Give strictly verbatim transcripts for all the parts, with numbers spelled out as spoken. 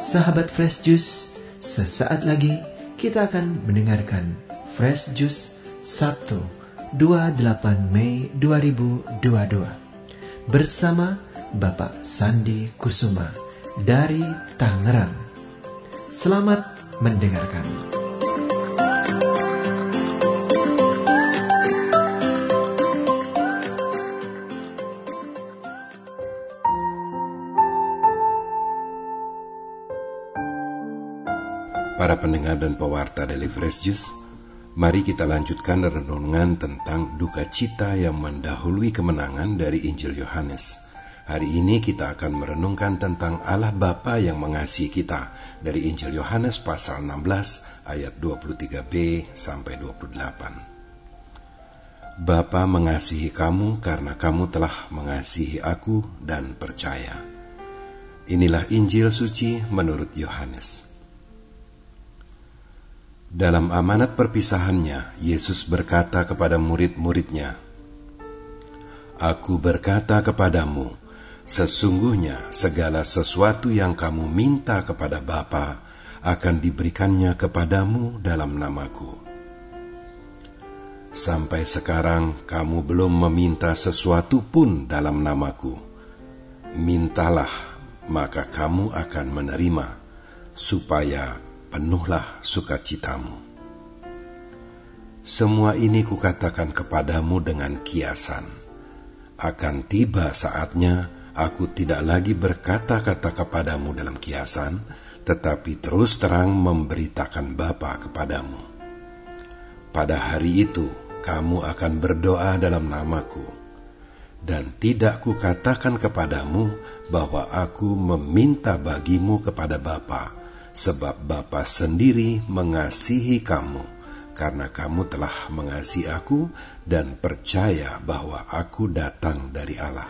Sahabat Fresh Juice, sesaat lagi kita akan mendengarkan Fresh Juice Sabtu dua puluh delapan Mei dua ribu dua puluh dua bersama Bapak Sandi Kusuma dari Tangerang. Selamat mendengarkan. Para pendengar dan pewarta Daily Fresh Juice, mari kita lanjutkan renungan tentang duka cita yang mendahului kemenangan dari Injil Yohanes. Hari ini kita akan merenungkan tentang Allah Bapa yang mengasihi kita dari Injil Yohanes pasal enam belas ayat dua puluh tiga b sampai dua puluh delapan. Bapa mengasihi kamu karena kamu telah mengasihi aku dan percaya. Inilah Injil suci menurut Yohanes. Dalam amanat perpisahannya, Yesus berkata kepada murid-muridnya, "Aku berkata kepadamu, sesungguhnya segala sesuatu yang kamu minta kepada Bapa akan diberikannya kepadamu dalam namaku. Sampai sekarang kamu belum meminta sesuatu pun dalam namaku. Mintalah, maka kamu akan menerima, supaya penuhlah sukacitamu. Semua ini kukatakan kepadamu dengan kiasan. Akan tiba saatnya aku tidak lagi berkata-kata kepadamu dalam kiasan, tetapi terus terang memberitakan Bapa kepadamu. Pada hari itu kamu akan berdoa dalam namaku, dan tidak kukatakan kepadamu bahwa aku meminta bagimu kepada Bapa, sebab Bapa sendiri mengasihi kamu, karena kamu telah mengasihi aku dan percaya bahwa aku datang dari Allah.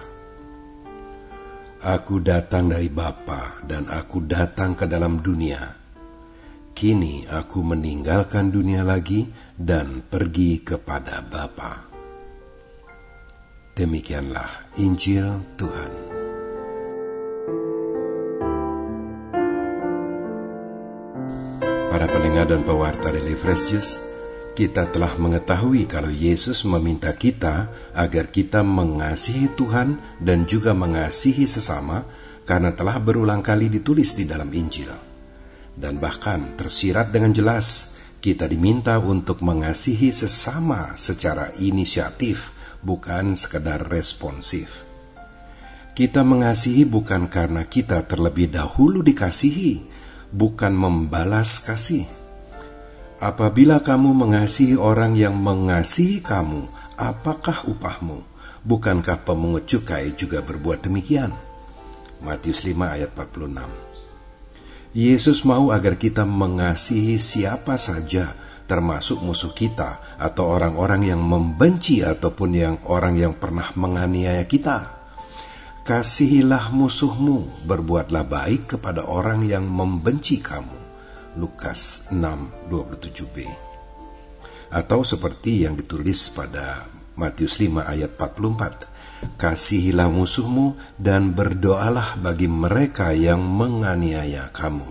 Aku datang dari Bapa dan aku datang ke dalam dunia. Kini aku meninggalkan dunia lagi dan pergi kepada Bapa." Demikianlah Injil Tuhan. Para pendengar dan pewarta Daily Fresh Juice, kita telah mengetahui kalau Yesus meminta kita agar kita mengasihi Tuhan dan juga mengasihi sesama, karena telah berulang kali ditulis di dalam Injil. Dan bahkan tersirat dengan jelas, kita diminta untuk mengasihi sesama secara inisiatif, bukan sekedar responsif. Kita mengasihi bukan karena kita terlebih dahulu dikasihi, bukan membalas kasih. Apabila kamu mengasihi orang yang mengasihi kamu, apakah upahmu? Bukankah pemungut cukai juga berbuat demikian? Matius lima ayat empat puluh enam. Yesus mau agar kita mengasihi siapa saja, termasuk musuh kita atau orang-orang yang membenci ataupun yang orang yang pernah menganiaya kita. Kasihilah musuhmu, berbuatlah baik kepada orang yang membenci kamu. Lukas enam dua puluh tujuh b. Atau seperti yang ditulis pada Matius lima ayat empat puluh empat. Kasihilah musuhmu dan berdoalah bagi mereka yang menganiaya kamu.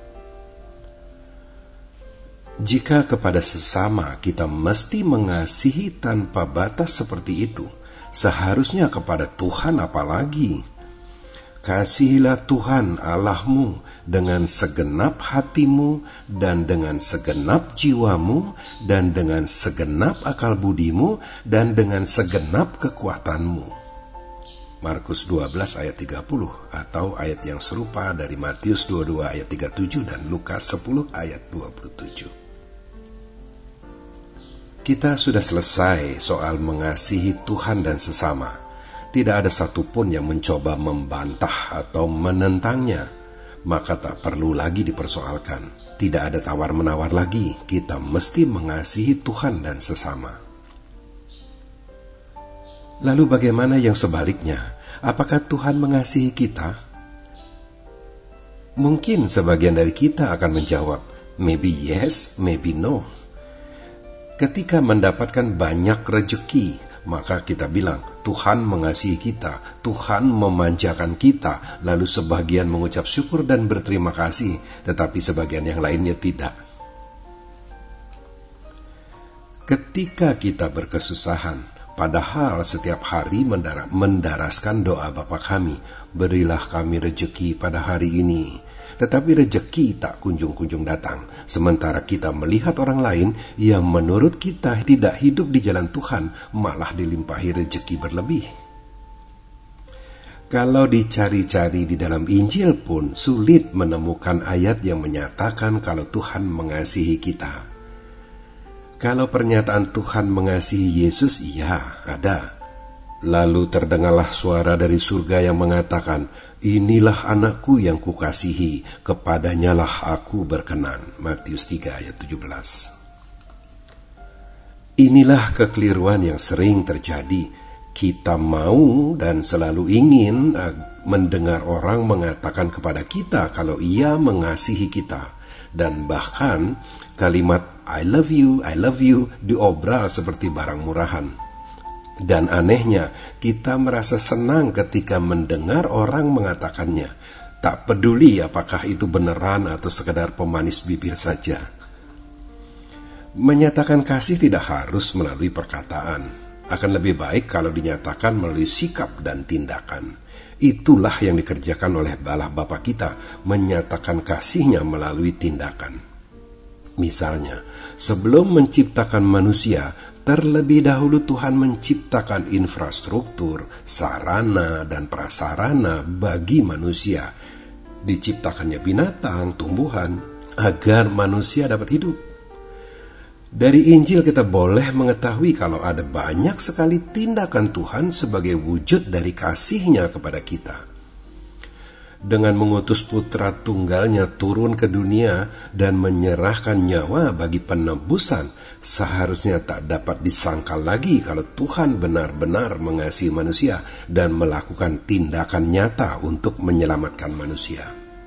Jika kepada sesama kita mesti mengasihi tanpa batas seperti itu, seharusnya kepada Tuhan apalagi. Kasihilah Tuhan Allahmu dengan segenap hatimu dan dengan segenap jiwamu dan dengan segenap akal budimu dan dengan segenap kekuatanmu. Markus dua belas ayat tiga puluh atau ayat yang serupa dari Matius dua puluh dua ayat tiga puluh tujuh dan Lukas sepuluh ayat dua puluh tujuh. Kita sudah selesai soal mengasihi Tuhan dan sesama. Tidak ada satupun yang mencoba membantah atau menentangnya. Maka tak perlu lagi dipersoalkan. Tidak ada tawar-menawar lagi. Kita mesti mengasihi Tuhan dan sesama. Lalu bagaimana yang sebaliknya? Apakah Tuhan mengasihi kita? Mungkin sebagian dari kita akan menjawab, maybe yes, maybe no. Ketika mendapatkan banyak rejeki, maka kita bilang, Tuhan mengasihi kita, Tuhan memanjakan kita, lalu sebagian mengucap syukur dan berterima kasih, tetapi sebagian yang lainnya tidak. Ketika kita berkesusahan, padahal setiap hari mendara- mendaraskan doa Bapa kami, berilah kami rejeki pada hari ini. Tetapi rejeki tak kunjung-kunjung datang, sementara kita melihat orang lain yang menurut kita tidak hidup di jalan Tuhan, malah dilimpahi rejeki berlebih. Kalau dicari-cari di dalam Injil pun sulit menemukan ayat yang menyatakan kalau Tuhan mengasihi kita. Kalau pernyataan Tuhan mengasihi Yesus, iya, ada. Lalu terdengarlah suara dari surga yang mengatakan, inilah anakku yang kukasihi, kepadanyalah aku berkenan. Matius tiga ayat tujuh belas. Inilah kekeliruan yang sering terjadi. Kita mau dan selalu ingin mendengar orang mengatakan kepada kita kalau ia mengasihi kita. Dan bahkan kalimat I love you, I love you diobral seperti barang murahan. Dan anehnya, kita merasa senang ketika mendengar orang mengatakannya. Tak peduli apakah itu beneran atau sekedar pemanis bibir saja. Menyatakan kasih tidak harus melalui perkataan. Akan lebih baik kalau dinyatakan melalui sikap dan tindakan. Itulah yang dikerjakan oleh Allah Bapa kita, menyatakan kasihnya melalui tindakan. Misalnya, sebelum menciptakan manusia, terlebih dahulu Tuhan menciptakan infrastruktur, sarana, dan prasarana bagi manusia. Diciptakannya binatang, tumbuhan, agar manusia dapat hidup. Dari Injil kita boleh mengetahui kalau ada banyak sekali tindakan Tuhan sebagai wujud dari kasih-Nya kepada kita. Dengan mengutus putra tunggalnya turun ke dunia dan menyerahkan nyawa bagi penebusan, seharusnya tak dapat disangkal lagi kalau Tuhan benar-benar mengasihi manusia dan melakukan tindakan nyata untuk menyelamatkan manusia.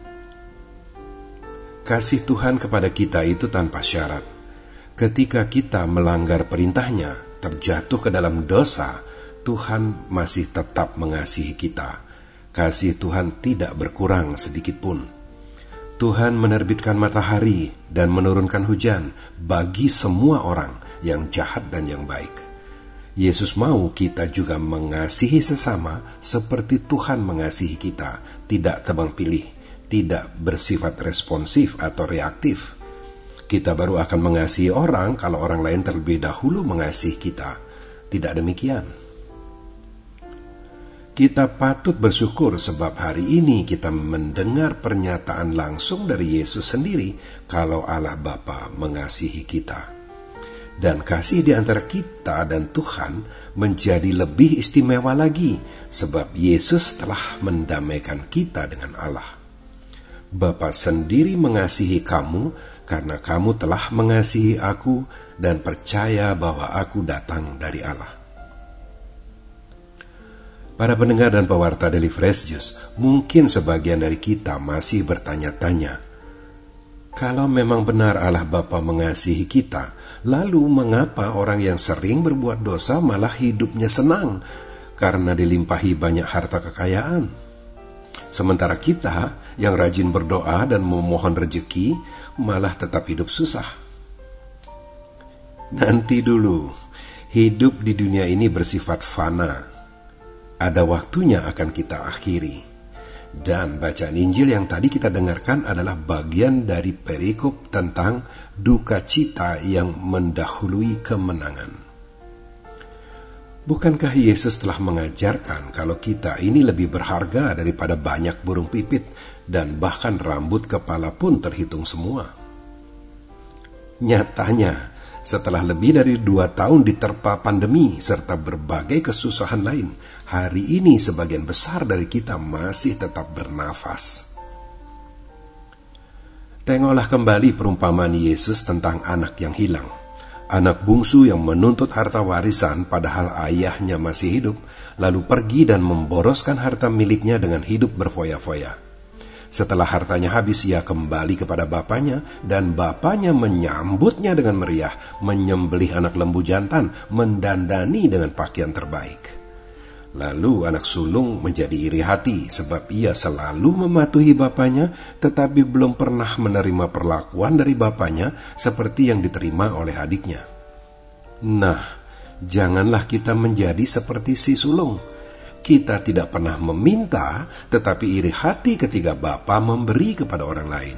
Kasih Tuhan kepada kita itu tanpa syarat. Ketika kita melanggar perintahnya, terjatuh ke dalam dosa, Tuhan masih tetap mengasihi kita. Kasih Tuhan tidak berkurang sedikit pun. Tuhan menerbitkan matahari dan menurunkan hujan bagi semua orang yang jahat dan yang baik. Yesus mau kita juga mengasihi sesama seperti Tuhan mengasihi kita, tidak tebang pilih, tidak bersifat responsif atau reaktif. Kita baru akan mengasihi orang kalau orang lain terlebih dahulu mengasihi kita. Tidak demikian. Kita patut bersyukur sebab hari ini kita mendengar pernyataan langsung dari Yesus sendiri kalau Allah Bapa mengasihi kita. Dan kasih di antara kita dan Tuhan menjadi lebih istimewa lagi sebab Yesus telah mendamaikan kita dengan Allah. Bapa sendiri mengasihi kamu karena kamu telah mengasihi aku dan percaya bahwa aku datang dari Allah. Para pendengar dan pewarta Daily Fresh Juice, mungkin sebagian dari kita masih bertanya-tanya, kalau memang benar Allah Bapa mengasihi kita, lalu mengapa orang yang sering berbuat dosa malah hidupnya senang karena dilimpahi banyak harta kekayaan? Sementara kita yang rajin berdoa dan memohon rejeki malah tetap hidup susah. Nanti dulu, hidup di dunia ini bersifat fana. Ada waktunya akan kita akhiri. Dan bacaan Injil yang tadi kita dengarkan adalah bagian dari perikop tentang duka cita yang mendahului kemenangan. Bukankah Yesus telah mengajarkan kalau kita ini lebih berharga daripada banyak burung pipit dan bahkan rambut kepala pun terhitung semua? Nyatanya, setelah lebih dari dua tahun diterpa pandemi serta berbagai kesusahan lain, hari ini sebagian besar dari kita masih tetap bernafas. Tengoklah kembali perumpamaan Yesus tentang anak yang hilang. Anak bungsu yang menuntut harta warisan padahal ayahnya masih hidup, lalu pergi dan memboroskan harta miliknya dengan hidup berfoya-foya. Setelah hartanya habis, ia kembali kepada bapaknya, dan bapaknya menyambutnya dengan meriah, menyembelih anak lembu jantan, mendandani dengan pakaian terbaik. Lalu anak sulung menjadi iri hati sebab ia selalu mematuhi bapaknya, tetapi belum pernah menerima perlakuan dari bapaknya seperti yang diterima oleh adiknya. Nah, janganlah kita menjadi seperti si sulung. Kita tidak pernah meminta, tetapi iri hati ketika bapa memberi kepada orang lain.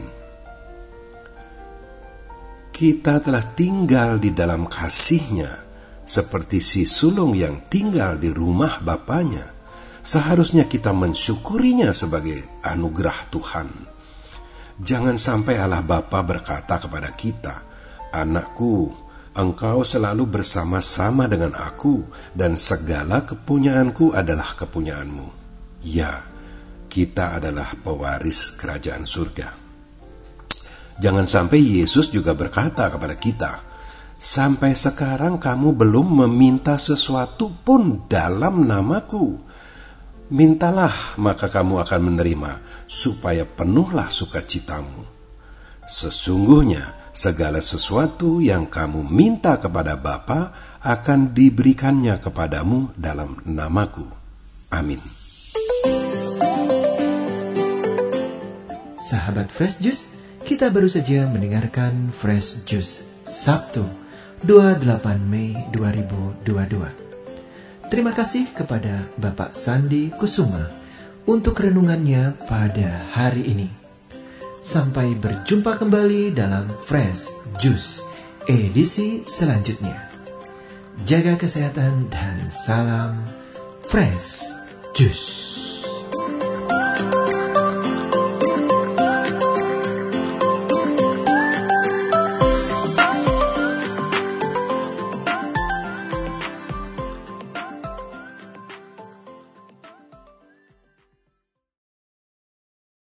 Kita telah tinggal di dalam kasih-Nya, seperti si sulung yang tinggal di rumah bapaknya. Seharusnya kita mensyukurinya sebagai anugerah Tuhan. Jangan sampai Allah Bapa berkata kepada kita, "Anakku, engkau selalu bersama-sama dengan aku, dan segala kepunyaanku adalah kepunyaanmu." Ya, kita adalah pewaris kerajaan surga. Jangan sampai Yesus juga berkata kepada kita, "Sampai sekarang kamu belum meminta sesuatu pun dalam namaku. Mintalah, maka kamu akan menerima, supaya penuhlah sukacitamu. Sesungguhnya segala sesuatu yang kamu minta kepada Bapa akan diberikannya kepadamu dalam namaku." Amin. Sahabat Fresh Juice, kita baru saja mendengarkan Fresh Juice Sabtu dua puluh delapan Mei dua ribu dua puluh dua. Terima kasih kepada Bapak Sandi Kusuma untuk renungannya pada hari ini. Sampai berjumpa kembali dalam Fresh Juice edisi selanjutnya. Jaga kesehatan dan salam Fresh Juice.